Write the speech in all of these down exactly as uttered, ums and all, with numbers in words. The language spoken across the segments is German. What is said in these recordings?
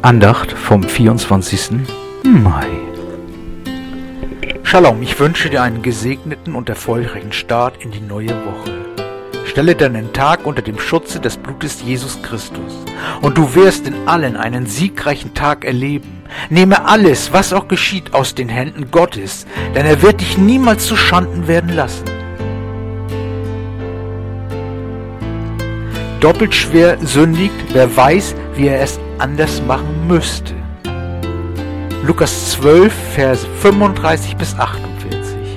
Andacht vom vierundzwanzigsten Mai. Shalom, ich wünsche dir einen gesegneten und erfolgreichen Start in die neue Woche. Stelle deinen Tag unter dem Schutze des Blutes Jesus Christus und du wirst in allen einen siegreichen Tag erleben. Nehme alles, was auch geschieht, aus den Händen Gottes, denn er wird dich niemals zu Schanden werden lassen. Doppelt schwer sündigt, wer weiß, wie er es anders machen müsste. Lukas zwölf, Verse fünfunddreißig bis achtundvierzig.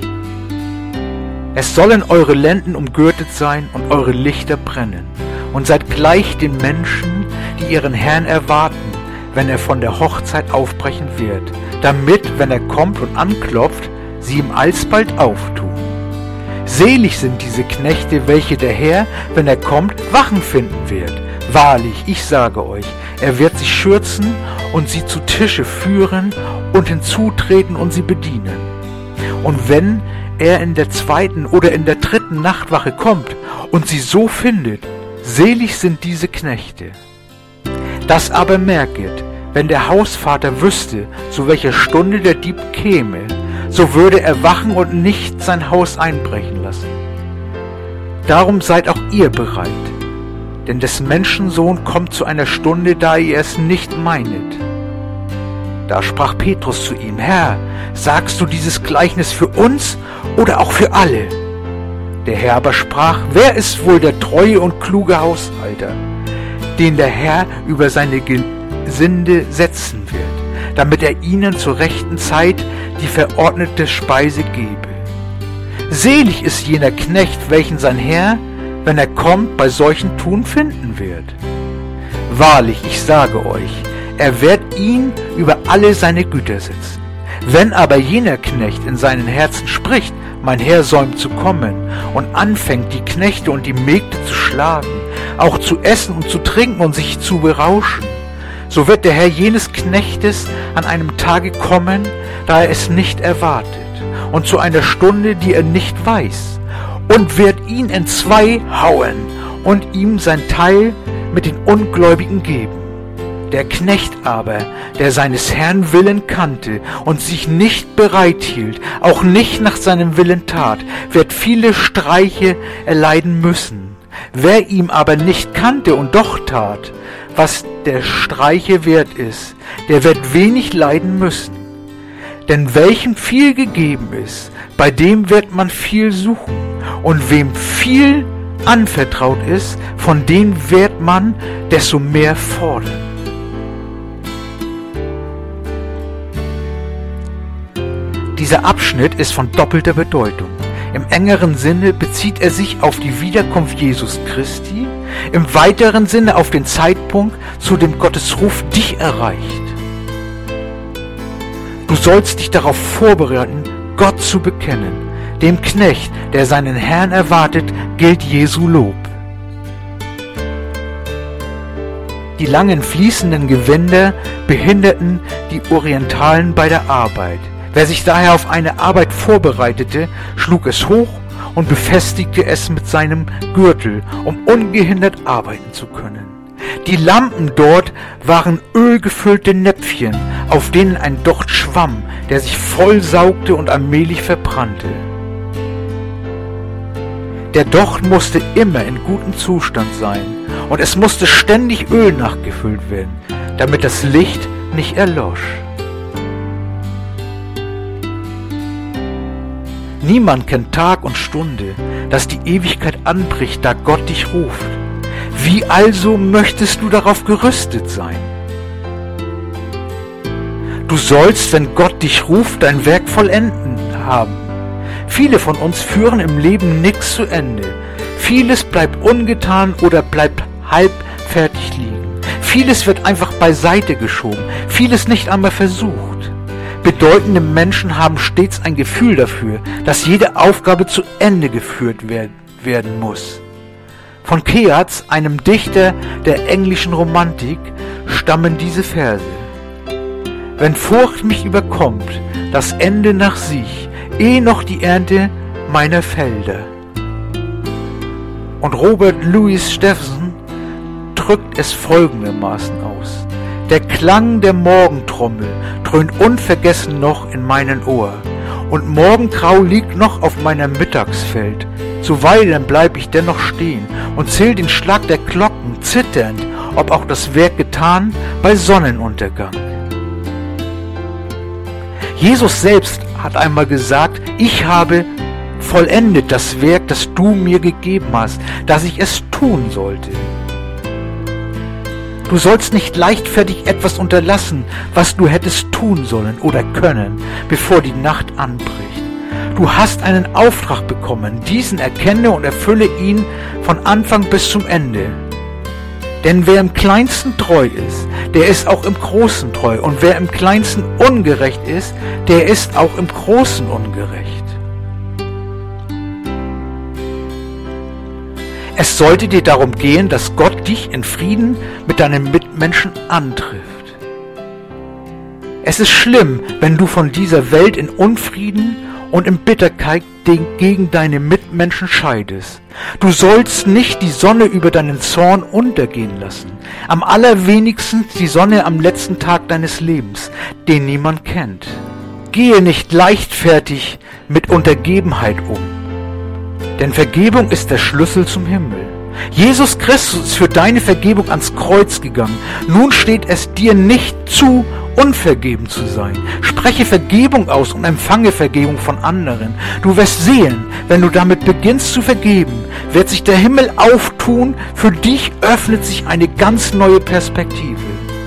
Es sollen eure Lenden umgürtet sein und eure Lichter brennen, und seid gleich den Menschen, die ihren Herrn erwarten, wenn er von der Hochzeit aufbrechen wird, damit, wenn er kommt und anklopft, sie ihm alsbald auftun. Selig sind diese Knechte, welche der Herr, wenn er kommt, Wachen finden wird. Wahrlich, ich sage euch, er wird sich schürzen und sie zu Tische führen und hinzutreten und sie bedienen. Und wenn er in der zweiten oder in der dritten Nachtwache kommt und sie so findet, selig sind diese Knechte. Das aber merket, wenn der Hausvater wüsste, zu welcher Stunde der Dieb käme, so würde er wachen und nicht sein Haus einbrechen lassen. Darum seid auch ihr bereit, denn des Menschensohn kommt zu einer Stunde, da ihr es nicht meinet. Da sprach Petrus zu ihm: Herr, sagst du dieses Gleichnis für uns oder auch für alle? Der Herr aber sprach: Wer ist wohl der treue und kluge Haushalter, den der Herr über seine Gesinde setzen wird, damit er ihnen zur rechten Zeit die verordnete Speise gebe? Selig ist jener Knecht, welchen sein Herr, wenn er kommt, bei solchen Tun finden wird. Wahrlich, ich sage euch, er wird ihn über alle seine Güter setzen. Wenn aber jener Knecht in seinem Herzen spricht, mein Herr säumt zu kommen, und anfängt, die Knechte und die Mägde zu schlagen, auch zu essen und zu trinken und sich zu berauschen, so wird der Herr jenes Knechtes an einem Tage kommen, da er es nicht erwartet, und zu einer Stunde, die er nicht weiß, und wird ihn entzwei hauen und ihm sein Teil mit den Ungläubigen geben. Der Knecht aber, der seines Herrn Willen kannte und sich nicht bereit hielt, auch nicht nach seinem Willen tat, wird viele Streiche erleiden müssen. Wer ihm aber nicht kannte und doch tat, was der Streiche wert ist, der wird wenig leiden müssen. Denn welchem viel gegeben ist, bei dem wird man viel suchen. Und wem viel anvertraut ist, von dem wird man desto mehr fordern. Dieser Abschnitt ist von doppelter Bedeutung. Im engeren Sinne bezieht er sich auf die Wiederkunft Jesus Christi, im weiteren Sinne auf den Zeitpunkt, zu dem Gottes Ruf dich erreicht. Du sollst dich darauf vorbereiten, Gott zu bekennen. Dem Knecht, der seinen Herrn erwartet, gilt Jesu Lob. Die langen fließenden Gewänder behinderten die Orientalen bei der Arbeit. Wer sich daher auf eine Arbeit vorbereitete, schlug es hoch und befestigte es mit seinem Gürtel, um ungehindert arbeiten zu können. Die Lampen dort waren ölgefüllte Näpfchen, auf denen ein Docht schwamm, der sich vollsaugte und allmählich verbrannte. Der Docht musste immer in gutem Zustand sein und es musste ständig Öl nachgefüllt werden, damit das Licht nicht erlosch. Niemand kennt Tag und Stunde, dass die Ewigkeit anbricht, da Gott dich ruft. Wie also möchtest du darauf gerüstet sein? Du sollst, wenn Gott dich ruft, dein Werk vollenden haben. Viele von uns führen im Leben nichts zu Ende. Vieles bleibt ungetan oder bleibt halbfertig liegen. Vieles wird einfach beiseite geschoben, vieles nicht einmal versucht. Bedeutende Menschen haben stets ein Gefühl dafür, dass jede Aufgabe zu Ende geführt werden, werden muss. Von Keats, einem Dichter der englischen Romantik, stammen diese Verse. Wenn Furcht mich überkommt, das Ende nach sich, eh noch die Ernte meiner Felder. Und Robert Louis Stevenson drückt es folgendermaßen aus: Der Klang der Morgentrommel dröhnt unvergessen noch in meinen Ohr. Und Morgengrau liegt noch auf meiner Mittagsfeld. Zuweilen bleib ich dennoch stehen und zähl den Schlag der Glocken, zitternd, ob auch das Werk getan bei Sonnenuntergang. Jesus selbst hat einmal gesagt, ich habe vollendet das Werk, das du mir gegeben hast, dass ich es tun sollte. Du sollst nicht leichtfertig etwas unterlassen, was du hättest tun sollen oder können, bevor die Nacht anbricht. Du hast einen Auftrag bekommen, diesen erkenne und erfülle ihn von Anfang bis zum Ende. Denn wer im Kleinsten treu ist, der ist auch im Großen treu. Und wer im Kleinsten ungerecht ist, der ist auch im Großen ungerecht. Es sollte dir darum gehen, dass Gott dich in Frieden mit deinen Mitmenschen antrifft. Es ist schlimm, wenn du von dieser Welt in Unfrieden und in Bitterkeit gegen deine Mitmenschen scheidest. Du sollst nicht die Sonne über deinen Zorn untergehen lassen. Am allerwenigsten die Sonne am letzten Tag deines Lebens, den niemand kennt. Gehe nicht leichtfertig mit Untergebenheit um. Denn Vergebung ist der Schlüssel zum Himmel. Jesus Christus ist für deine Vergebung ans Kreuz gegangen. Nun steht es dir nicht zu, unvergeben zu sein. Spreche Vergebung aus und empfange Vergebung von anderen. Du wirst sehen, wenn du damit beginnst zu vergeben, wird sich der Himmel auftun, für dich öffnet sich eine ganz neue Perspektive.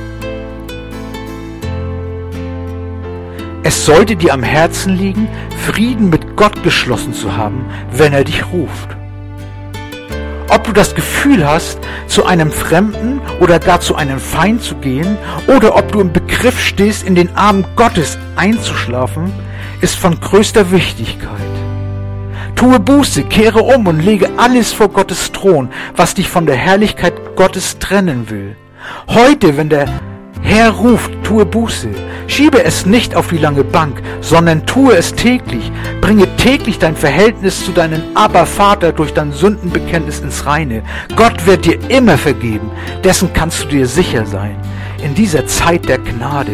Es sollte dir am Herzen liegen, Frieden mit Gott geschlossen zu haben, wenn er dich ruft. Ob du das Gefühl hast, zu einem Fremden oder gar zu einem Feind zu gehen, oder ob du im Begriff stehst, in den Armen Gottes einzuschlafen, ist von größter Wichtigkeit. Tue Buße, kehre um und lege alles vor Gottes Thron, was dich von der Herrlichkeit Gottes trennen will. Heute, wenn der Herr ruft, tue Buße. Schiebe es nicht auf die lange Bank, sondern tue es täglich. Bringe täglich dein Verhältnis zu deinem Abba-Vater durch dein Sündenbekenntnis ins Reine. Gott wird dir immer vergeben. Dessen kannst du dir sicher sein. In dieser Zeit der Gnade.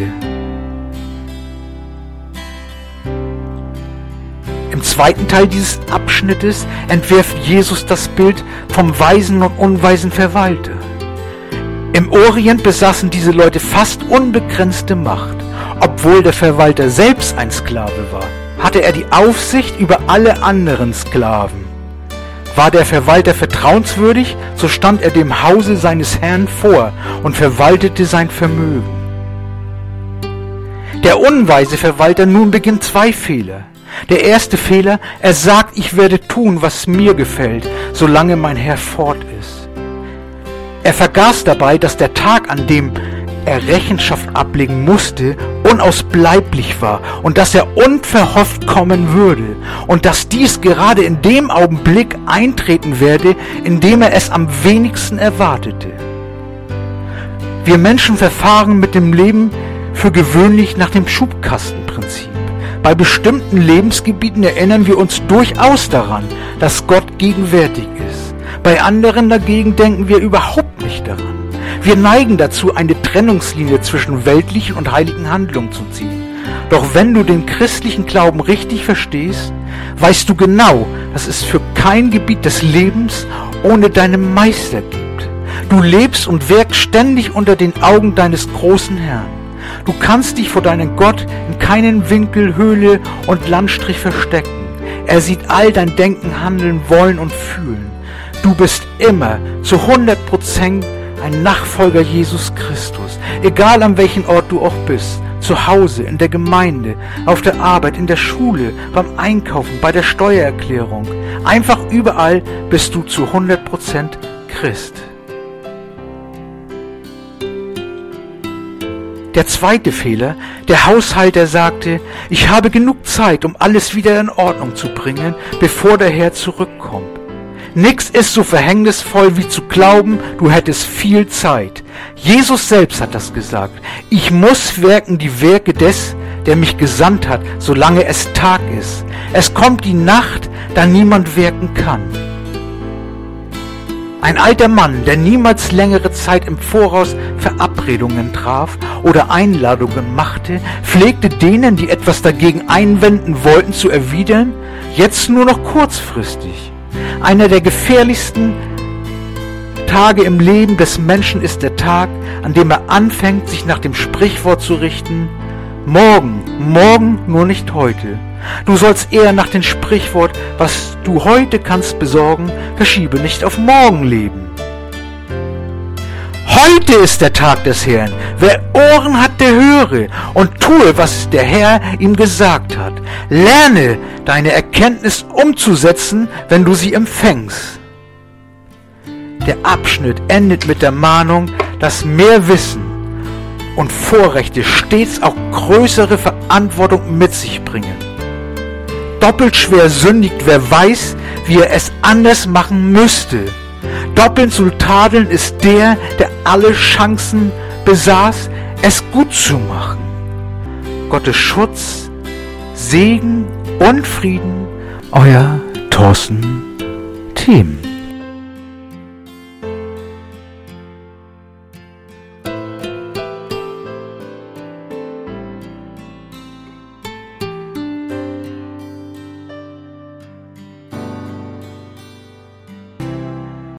Im zweiten Teil dieses Abschnittes entwirft Jesus das Bild vom weisen und unweisen Verwalter. Im Orient besaßen diese Leute fast unbegrenzte Macht. Obwohl der Verwalter selbst ein Sklave war, hatte er die Aufsicht über alle anderen Sklaven. War der Verwalter vertrauenswürdig, so stand er dem Hause seines Herrn vor und verwaltete sein Vermögen. Der unweise Verwalter nun beginnt zwei Fehler. Der erste Fehler, er sagt, ich werde tun, was mir gefällt, solange mein Herr fort ist. Er vergaß dabei, dass der Tag, an dem er Rechenschaft ablegen musste, unausbleiblich war und dass er unverhofft kommen würde und dass dies gerade in dem Augenblick eintreten werde, in dem er es am wenigsten erwartete. Wir Menschen verfahren mit dem Leben für gewöhnlich nach dem Schubkastenprinzip. Bei bestimmten Lebensgebieten erinnern wir uns durchaus daran, dass Gott gegenwärtig ist. Bei anderen dagegen denken wir überhaupt nicht daran. Wir neigen dazu, eine Trennungslinie zwischen weltlichen und heiligen Handlungen zu ziehen. Doch wenn du den christlichen Glauben richtig verstehst, weißt du genau, dass es für kein Gebiet des Lebens ohne deinen Meister gibt. Du lebst und wirkst ständig unter den Augen deines großen Herrn. Du kannst dich vor deinem Gott in keinen Winkel, Höhle und Landstrich verstecken. Er sieht all dein Denken, Handeln, Wollen und Fühlen. Du bist immer zu hundert Prozent ein Nachfolger Jesus Christus, egal an welchem Ort du auch bist, zu Hause, in der Gemeinde, auf der Arbeit, in der Schule, beim Einkaufen, bei der Steuererklärung. Einfach überall bist du zu hundert Prozent Christ. Der zweite Fehler, der Haushalter sagte, ich habe genug Zeit, um alles wieder in Ordnung zu bringen, bevor der Herr zurückkommt. Nix ist so verhängnisvoll wie zu glauben, du hättest viel Zeit. Jesus selbst hat das gesagt. Ich muss wirken die Werke des, der mich gesandt hat, solange es Tag ist. Es kommt die Nacht, da niemand wirken kann. Ein alter Mann, der niemals längere Zeit im Voraus verabredet Verabredungen traf oder Einladungen machte, pflegte denen, die etwas dagegen einwenden wollten, zu erwidern, jetzt nur noch kurzfristig. Einer der gefährlichsten Tage im Leben des Menschen ist der Tag, an dem er anfängt, sich nach dem Sprichwort zu richten, morgen, morgen, nur nicht heute. Du sollst eher nach dem Sprichwort, was du heute kannst besorgen, verschiebe nicht auf morgen leben. Heute ist der Tag des Herrn. Wer Ohren hat, der höre und tue, was der Herr ihm gesagt hat. Lerne, deine Erkenntnis umzusetzen, wenn du sie empfängst. Der Abschnitt endet mit der Mahnung, dass mehr Wissen und Vorrechte stets auch größere Verantwortung mit sich bringen. Doppelt schwer sündigt, wer weiß, wie er es anders machen müsste. Doppelt zu tadeln ist der, der alle Chancen besaß, es gut zu machen. Gottes Schutz, Segen und Frieden, euer Thorsten Thiem.